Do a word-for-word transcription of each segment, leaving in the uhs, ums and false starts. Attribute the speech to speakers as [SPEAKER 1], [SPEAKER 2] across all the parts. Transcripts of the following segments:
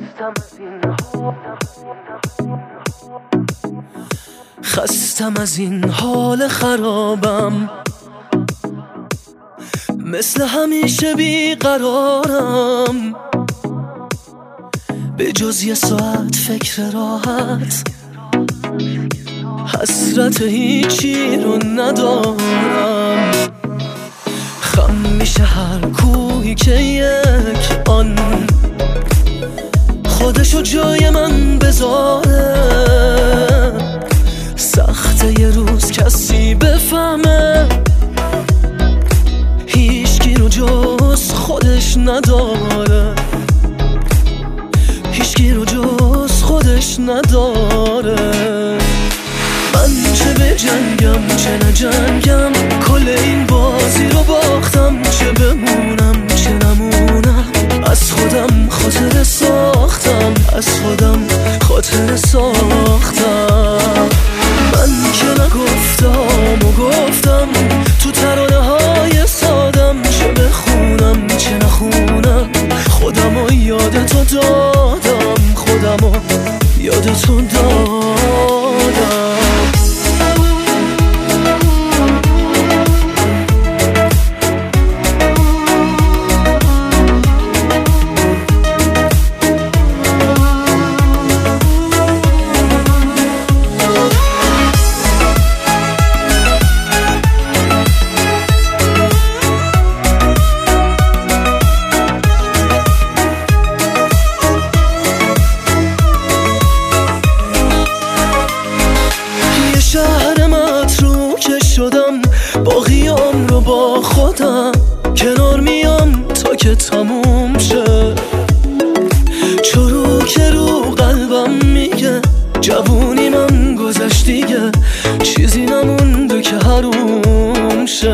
[SPEAKER 1] خستم از این حال خرابم، مثل همیشه بیقرارم، به جز یه ساعت فکر راحت، حسرت هیچی رو ندارم. خم میشه هر کوهی که یک آن خودشو جای من بذاره. سخته یه روز کسی بفهمه هیچکی رو جز خودش نداره، هیچکی رو جز خودش نداره. من چه به جنگم چه نجنگم، کل این بازی رو باختم. چه بمونم چه نمونم، از خودم خاطره ساختم، از خودم خاطره ساختم. من که نگفتم و گفتم تو ترانه های سادم، چه بخونم چه نخونم، خودم و یاد تو دادم، خودم و یاد تو دادم. شهر متروکه شدم، باقیام رو با خودم کنار میام تا که تموم شه. چروک رو قلبم میگه جوونی من گذشت دیگه، چیزی نمونده که حروم شه.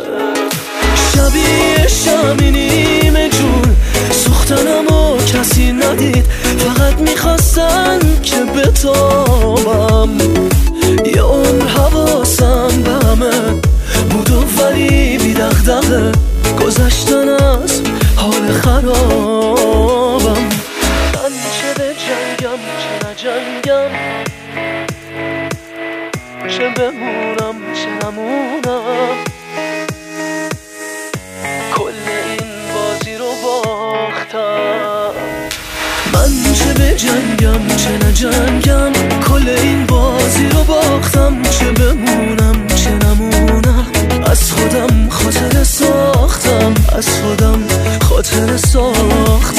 [SPEAKER 1] شبیه شمی نیمه جون سوختنم و کسی ندید، فقط میخواستن که بتابم. یه عمر حواسم به همه بود و ولی بی دغدغه گذشتن از حال خرابم. من چه به جنگم چه نجنگم، چه بمونم چه نمونم، کل این بازی رو باختم. من چه به جنگم چه نجنگم، کل این بازی رو باختم. چه بمونم چه نمونم، از خودم خاطره ساختم، از خودم خاطره ساختم.